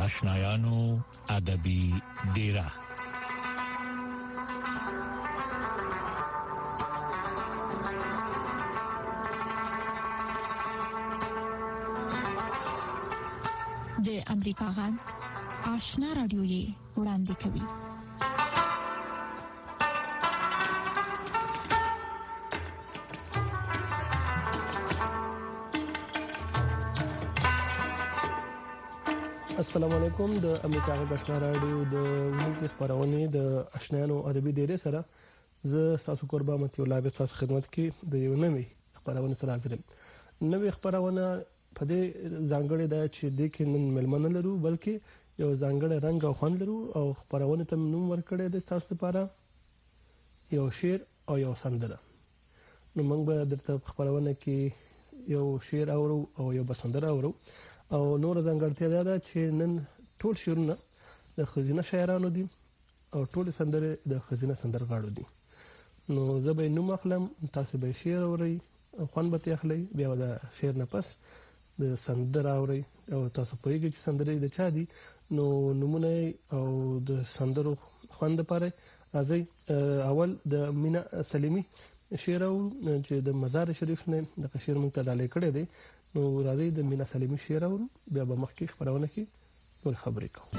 آشنایانو ادبی ډیره. د امریکا غږ آشنا رادیو یې وړاندې کوي. السلام علیکم. د امریکا غږ آشنا رادیو د ورځې خبرونه د آشنایانو ادبي ډیره سره زه تاسو قربا متي الله به تاسو خدمت کې د یو نوې خبرونه سره حاضر یم. نوې خبرونه په دې ځانګړې ده چې د کې نن ملمنه لرو بلکې یو ځانګړی رنګ او خوند لرو او خبرونه ته نوم ورکړی د تاسو لپاره یو شعر او یو سندره. نو موږ به درته خبرونه کې یو شعر اورو او یو بسندره اورو او نور ځانګړتیا ده چې نن ټول شعرونه د خزینه شاعرانو دي او ټول سندره د خزینه سندرغاړو دي. نو زه به نوم اخلم، تاسو به شعر اورئ، خوند به اخلئ، بیا د شعر نه پس د سندره اورئ او تاسو پوهیږئ چې سندره د چا دي. نو نمونه او د سندرو خوند لپاره راځي اول د مینا سلیمی شعر چې د مزار شریف نه د شعر مونږ ته ډالې کړی دی. نو راځي د مینا سلیمی شعر اورو، بیا به مخکې خبرونه کې ټول خبرې کوو.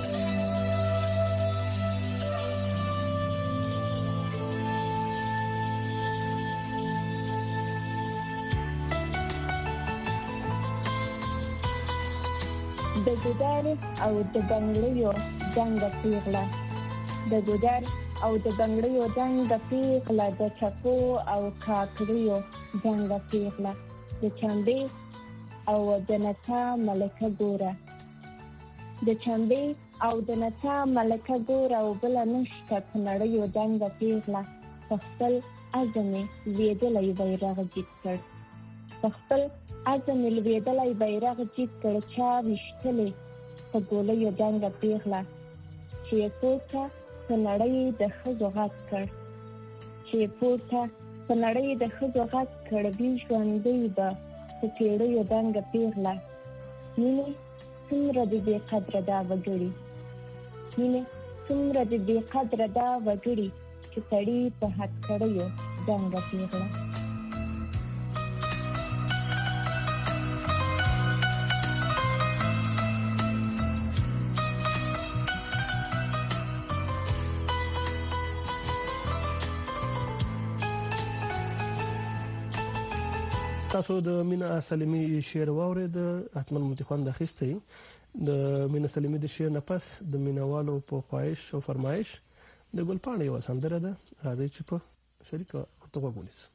د ګودر او د بنگړیو جنگ پیغله، د ګودر او د بنگړیو جنگ پیغله، د چکو او کاکړیو جنگ پیغله، د چمبې او د نڅا ملکه ګوره، د چمبې او د نڅا ملکه ګوره او بل نشته په نړیو جنگ پیغله، خپل عزم ویدلې بیرغ جیت کړ، خپل عزم لویدلای بیرغ جیت کړ، چا وشتلې په ګولیو جنگ پیغله، چې پورته په نړۍ د ښځو غږ کړ، چې پورته په نړۍ د ښځو غږ کړ، دوی ژوندۍ به په پیړیو جنگ پیغله. مینې څومره د بې قدره دا وګړي، مینې څومره د بې قدره دا وګړي، چې سړي په هتکړیو جنگ پیغله. تاسو د مینا سلیمی شعر واورید، اتمن متخوند اخیسته. د مینا سلیمی د شعر نه پس د مینوالو په خواهش او فرمایش د ګلپاڼې یو سندره ده، راځي چې په شریکه ورته وګورئ.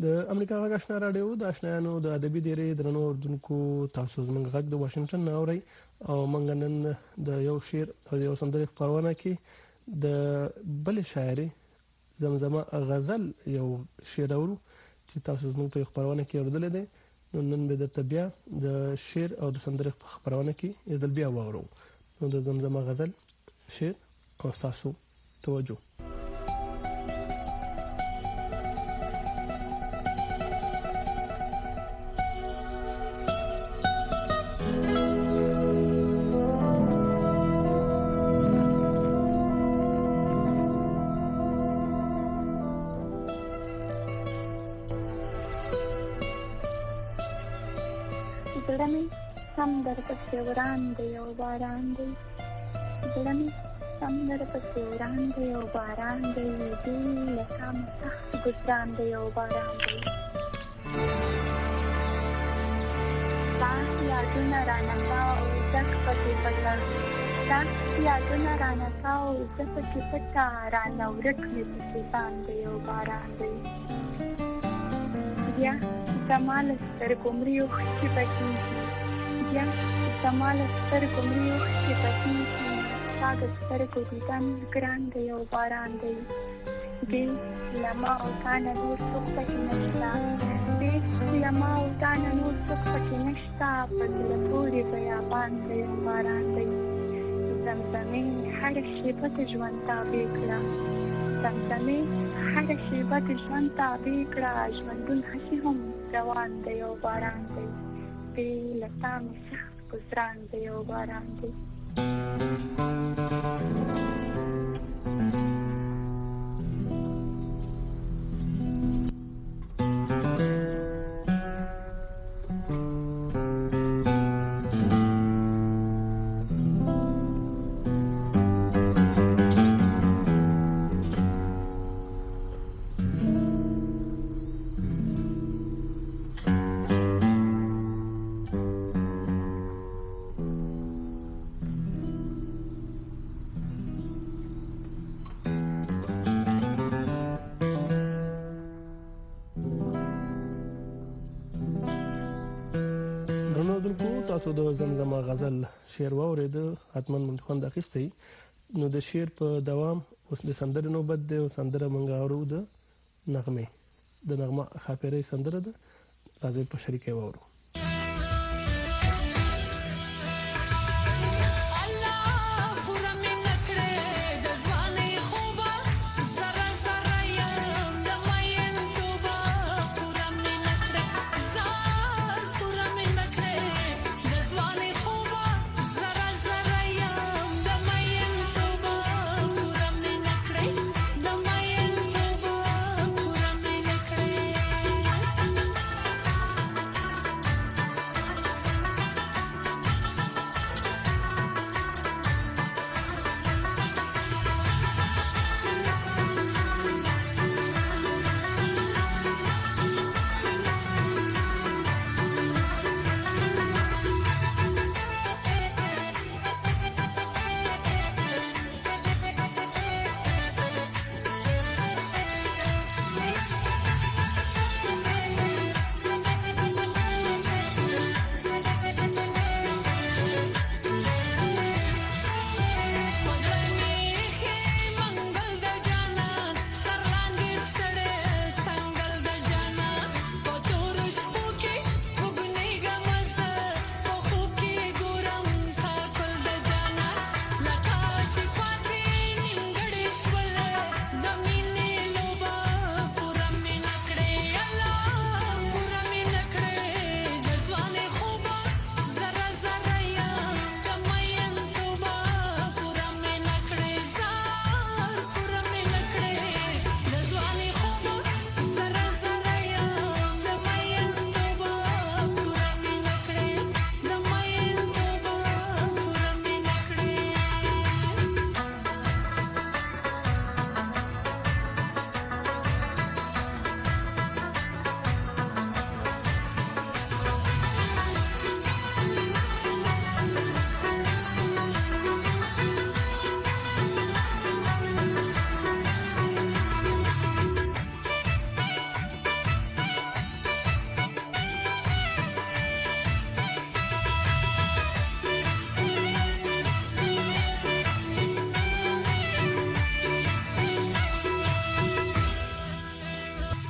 د امریکا غږ آشنا رادیو د آشنایانو د ادبي ډیرې درنو اوردونکو تاسو زموږ غږ د واشنگټن نه اورئ او موږ نن د یو شعر او یو سندرې خپرونه کې د بل شاعري زمزمه غزل یو شعر اورو چې تاسو زموږ په خپرونه کې اوردل دي. نو نن به د بیا د شعر او د سندرې خپرونه کې یې بیا واورو. نو د زمزمه غزل شعر او تاسو توجه. زړه مې سم درپسې وړاندې یو باران دی، زړه مې سم درپسې وړاندې یو باران دی، دې له تا مې سخت ګزران دی یو باران دی. ستا یادونه رانه کاو زه پکې پټه، ستا یادونه رانه کاو زه پکې پټه، رانه ورک مې پکې ځان دی یو باران دی. بیا زما له سترګو مري اوښکې بهېږي، بیا زما له سترګو مري اوښکې بهېږي، ستا د سترګو دیدن ګران دی یو باران دی. دې له ما او تا نه نور څوک پکې نشته، دې له ما او تا نه نور څوک پکې نشته، په زړه پورې بیابان دی یو باران دی. زمزمې هره شېبه د ژوند تابع کړه، زمزمې هره شېبه د ژوند تابع کړه، ژوندون هسې هم روان دی یو باران دی، بې له تا مې سخت ګزران دی یو باران دی. تاسو د زمزمه غزل شعر واورید، حتما خوند اخیستی. نو د شعر په دوام اوس د سندرې نوبت دی او سندره موږ اورو د نغمه خاپیرۍ سندره ده، راځي په شریکه واورو.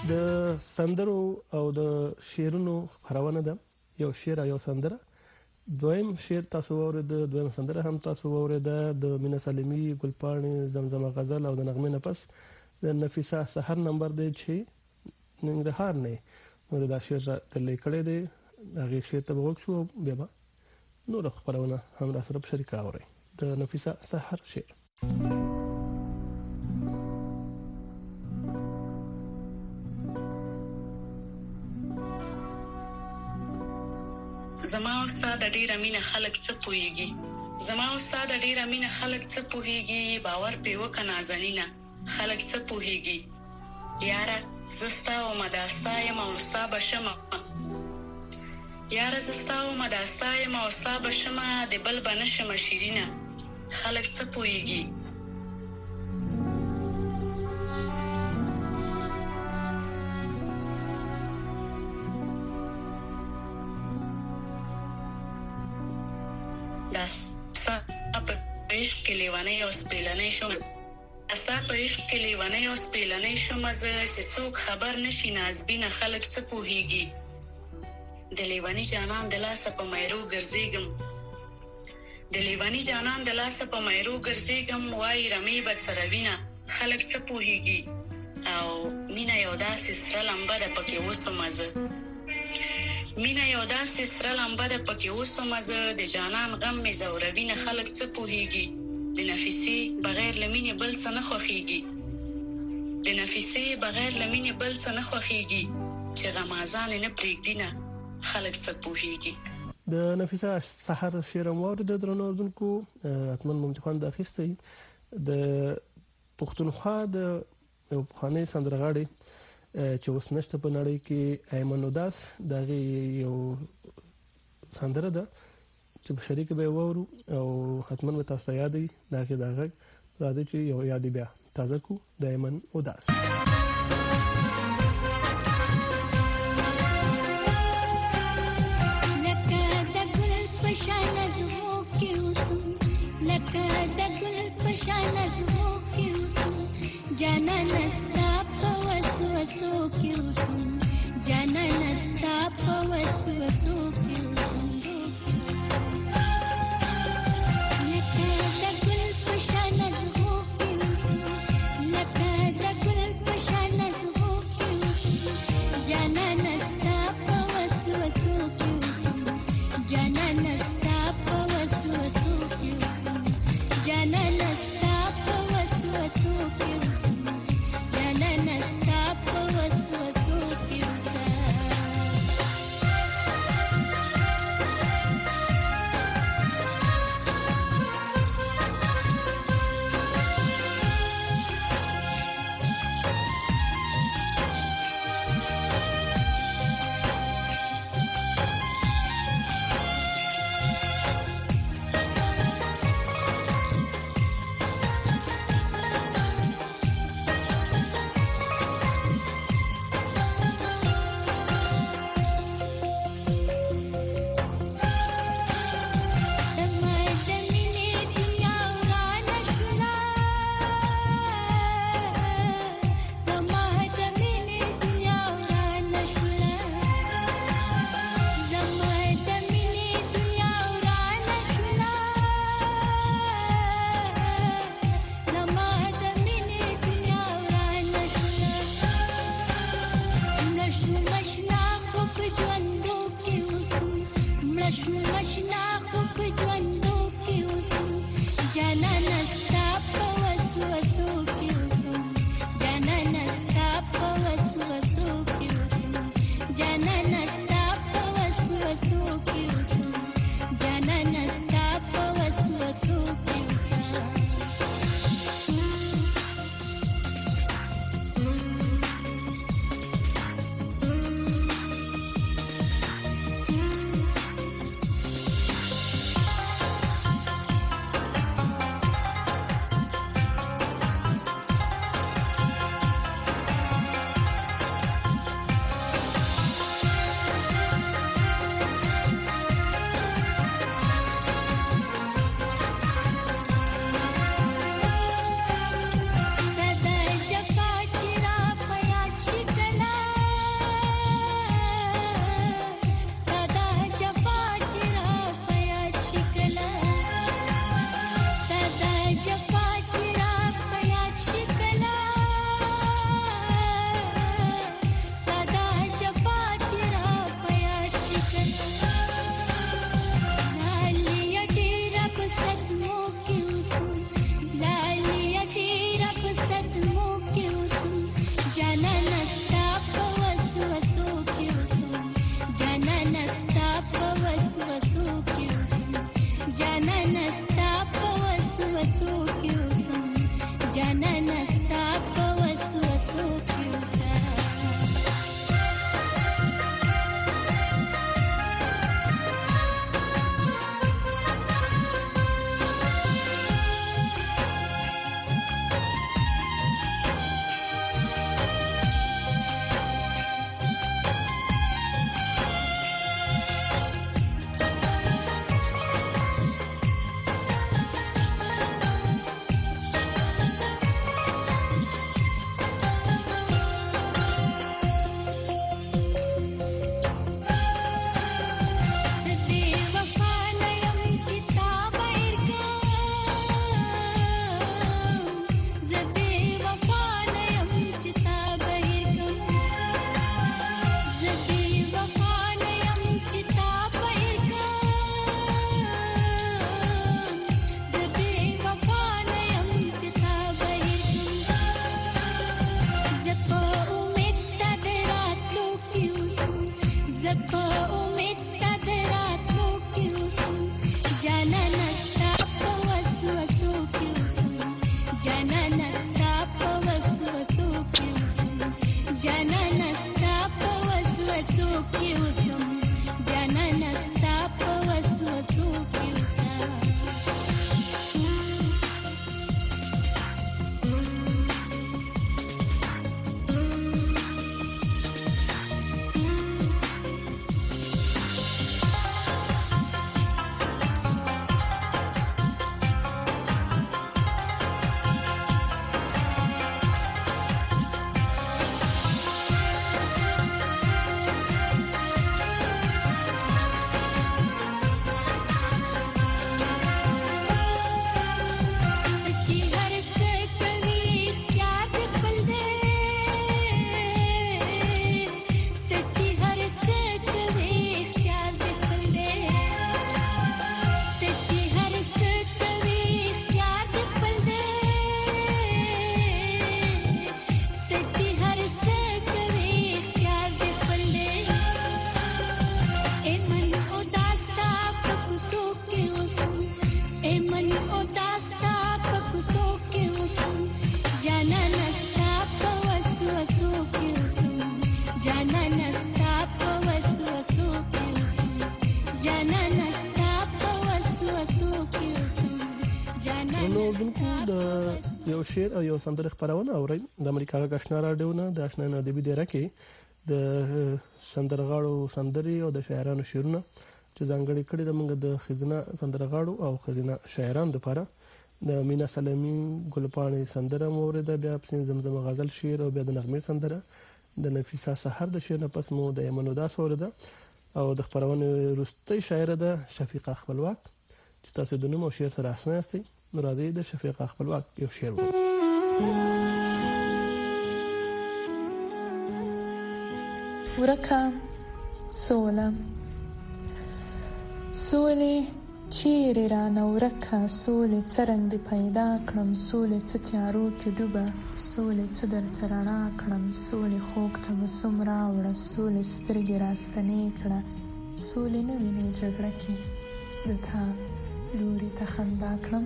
د سندرو او د شعرونو خبرونه ده یو شعر یو سندره دویم شعر تاسو اورید دویم سندره هم تاسو اورید د مینا سلیمی ګلپاڼې زمزمه غزل او د نغمه نه پس د نفیسه سحر نمبر دی چې ننګرهار نه ورته دا شعر لیکل دی هغه شعر ته وښو بیا به نور خبرونه هم را سره شریک راوړي د نفیسه سحر شعر زما استاد ډیره مینه خلک څه پويږي زما استاد ډیره مینه خلک څه پويږي باور په وکنه ځنینه خلک څه پويږي یاره زستا او مداستا یم او استاد بشمه یاره زستا او مداستا یم او استاد بشمه د بل بنشم شیرینه خلک څه پويږي داستا په عشق کې لیوانې او سپېلنې شوم داستا په عشق کې لیوانې او سپېلنې شوم چې څوک خبر نشي نازبینه خلک څه پوهیږي د لیوانی جانان د لاسه په مېرو ګرځېږم د لیوانی جانان د لاسه په مېرو ګرځېږم وای رمې بد سره وینه خلک څه پوهیږي او مینا یو داسې سره لمبه ده پکې وسمزه مینا یو داسې سره لمبه ده پکې وسمزه د جانان غم مې زوروي نه خلک څه پوهیږي د نفسي بغیر لمینې بل څه نه خوخيږي د نفسي بغیر لمینې بل څه نه خوخيږي چې غمازان نه پرېږدي نه خلک څه پوهیږي د نفیسه سحر شعر مورد د درنو اردوونکو اتمن ممتحان د اخیستي د پښتونخوا د پخوانی سندرغاړي چې اوس نشته په نړۍ کې ایمن وداس دغه یو سندره ده چې په شریک به وورو او حتمن به تاسو یادې دغه راځي چې یو یادې بیا تازه کو د ایمن وداس जाना नस्ता पवसो क्यों जाना नस्ता पवसो क्यों लका दगुल पशाना हो क्यों लका दगुल وسو کې اوسم جانان ستا په وسوسو کې اوسم شعر او یو سندره خبرونه اورئ د امریکا غږ آشنا رادیو نه د آشنا ادبي دیره کې د سندرغاړو سندري او د شاعرانو شعرونه چې ځانګړي کړي د موږ د خزینه سندرغاړو او خزینه شاعرانو لپاره د مینا سلامي ګلپاڼې سندره مورد بیا پسین زمزمه غزل شعر او بیا د نغمه سندره د نفیسه سحر د شعر نه پس مو د یمن وداس ورده او د خبرونه روستي شاعره ده شفیقه خپلواک چې تاسو د نوم او شعر سره آشنا یاستئ نو راځي د شفیقه خپلواک یو شعر ورکه سوله سولې چیرې رانه ورکه سولې څرنګ دې پیدا کړم سولې څه تیارو کې ډوبه سولې څه درته رڼا کړم سولې خوږ ته مسوم راوړه سولې سترګې راستنې کړه سولې نه وینې جګړه کې د تا لوري ته خندا کړم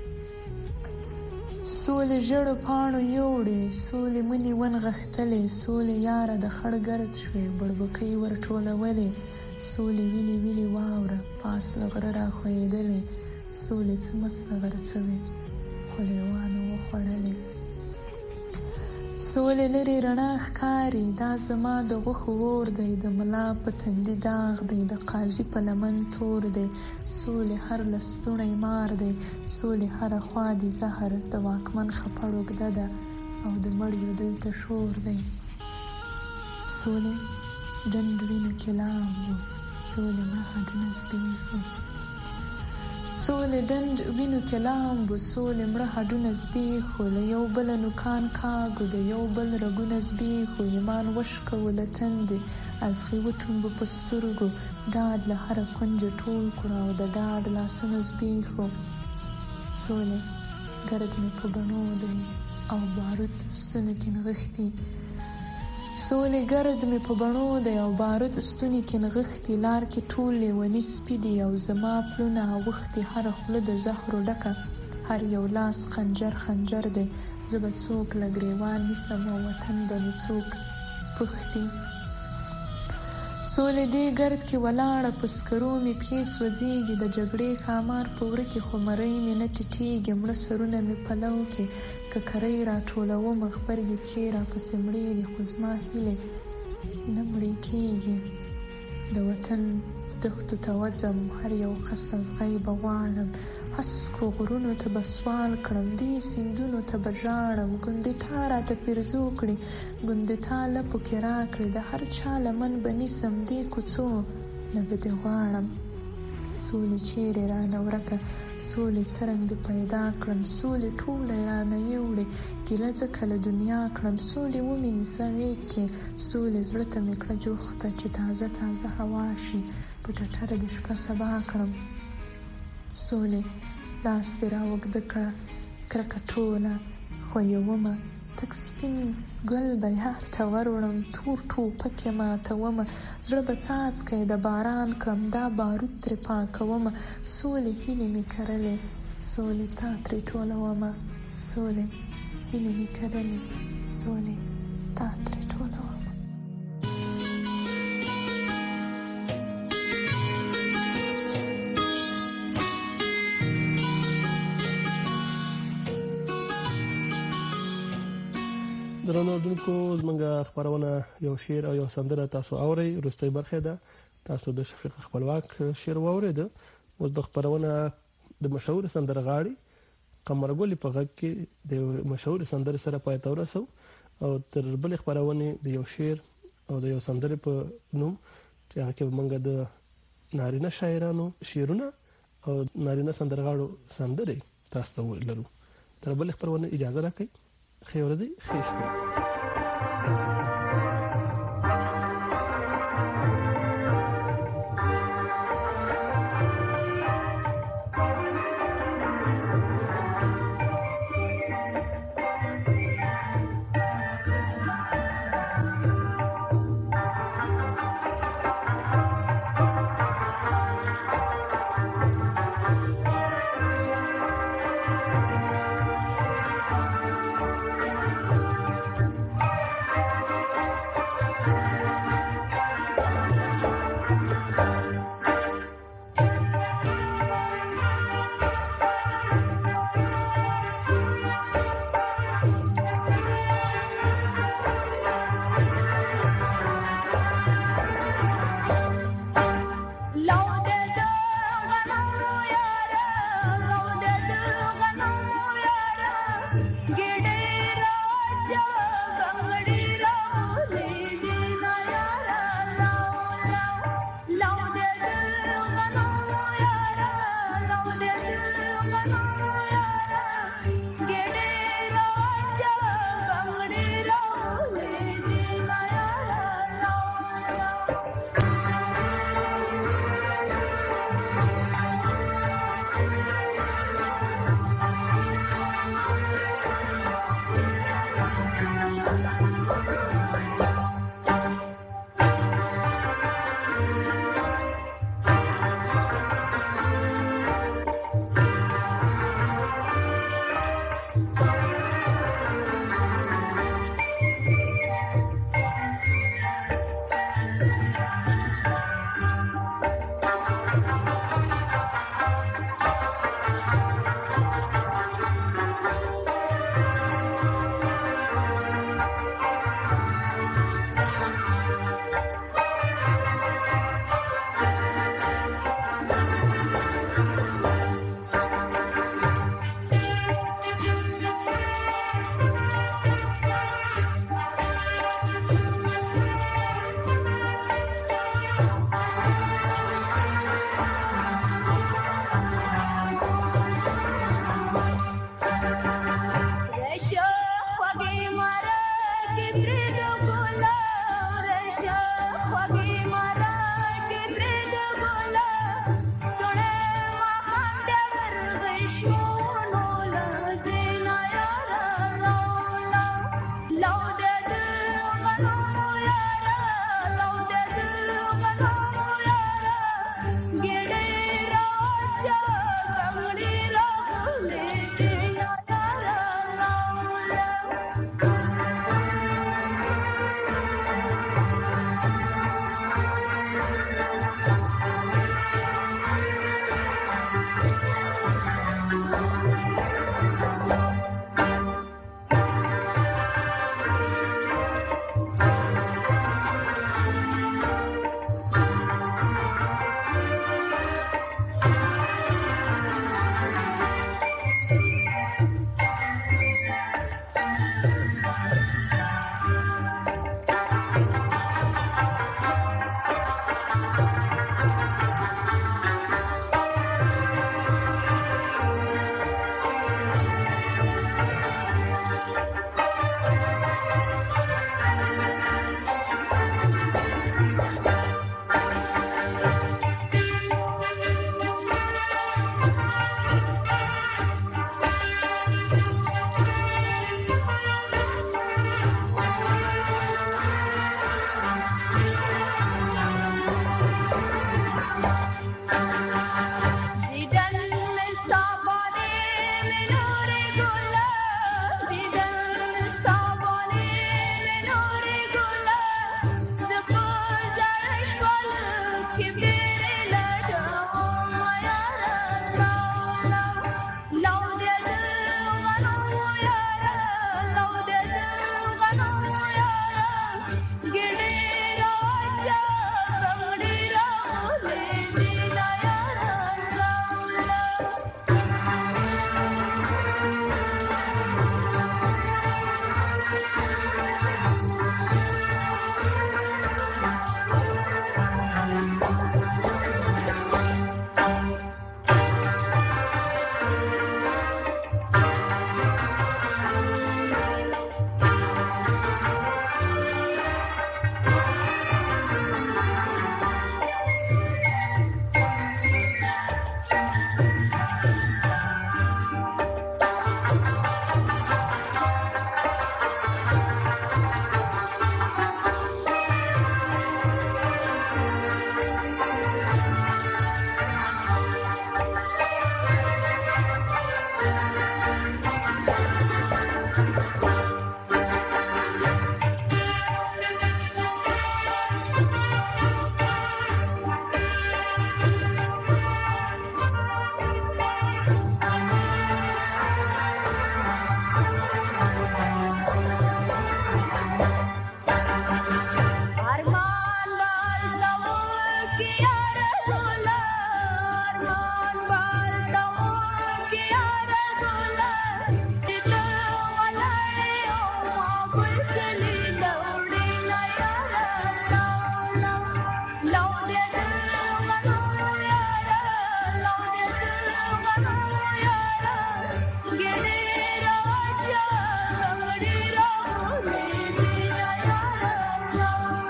سولې ژړو پاڼو یوړې سولې مني ونغښتلې سولې یاره د خړ ګرد شوې بړبکۍ ورټولولې سولې ویلې ویلې واوره پاس له غره راښویېدلې سولې څه مسته غرڅوې خو لیوانو وخوړلې سولې لرې رڼا ښکاري دا زما د غوښو اور دی د ملا په تندي داغ دی د قاضي په لمن تور دی سولې هر لستوڼی مار دی سولې هره خوا دي زهر د واکمن خپړ اوږده ده او د مړیو دلته شور دی سولې ډنډ وینو کې لامبو سولې مړه هډونه زبېښو سولې ډنډ وینو کې لامبو سولې مړه هډونه زبېښو له یو بله نوکان کاږو د یو بل رګونه زبېښو ایمان وشکوو له تندې ازغي وټومبو په سترګو ډاډ له هره کونجه ټول کړو او د ډاډ لاسونه زبېښو سولې ګرد مې په بڼو دی او بارود ستونو کې نغښتي سولې ګرد مې په بڼو دی او بارود ستوني کې نغښتي لار کې ټول لیوني سپي دي او زما پلونه اوښتي هره خوله د زهرو ډکه هر یو لاس خنجر خنجر دی زه به څوک له ګریوان نیسم او وطن به مې څوک پوښتي سولې دې ګرد کې ولاړه په سکرو مې پښې سوځېږي د جګړې ښامار په وره کې خو مرۍ مې نه ټیټېږي مړه سرونه مې پلو کې ککرۍ راټولوم غبرګې پښې راپسې مړې دي خو زما هیلې نه مړې کېږي د وطن دښتو ته وځم هر یو خس ازغی به غواړم هسکو غرونو ته به سوال کړم دې سیندونو ته به ژاړم ګوندې تا راته پیرزو کړي ګوندې تا لپو کې راکړي د هر چا لمن به نیسم دې کوڅو نه به دې غواړم سولې چیرې رانه ورکه سولې څرنګ دې پیدا کړم سولې ټوله یې رانه یوړې ګیله ځکه له دنیا کړم سولې ومینځه غېږ کې سولې زړه ته مې کړه جوخته چې تازه تازه هوا شي په ټټره دې شپه سبا کړم سولې لاس دې راوږده کړه کرکه ټوله ښویومه تک سپین ګل به یار ته وروړم تور ټوپک یې ماتومه زړه به څاڅکی د باران کړم دا بارود ترې پاکومه سولې هیلې مې کرلې سولې تا ترې ټولومه سولې هیلې مې کرلې سولې تا ترې ټولومه درنو دونکو زمونږ خبرونه یو شعر او یو سندره تاسو اورئ. وروستۍ برخه ده تاسو د شفیق خپلواک شعر واورید. اوس د خبرونه د مشهور سندرغاړي قمرګل په غږ کې د مشهور سندره سره پای ته ورسو او تر بل خبرونه د یو شعر او د یو سندره په نوم چې هغه کې موږ د نارینه شاعرانو شعرونه او نارینه سندرغاړو سندره تاسو ته ولرو. تر بل خبرونه اجازه راکړئ. خیر ورځې، ښه شپه.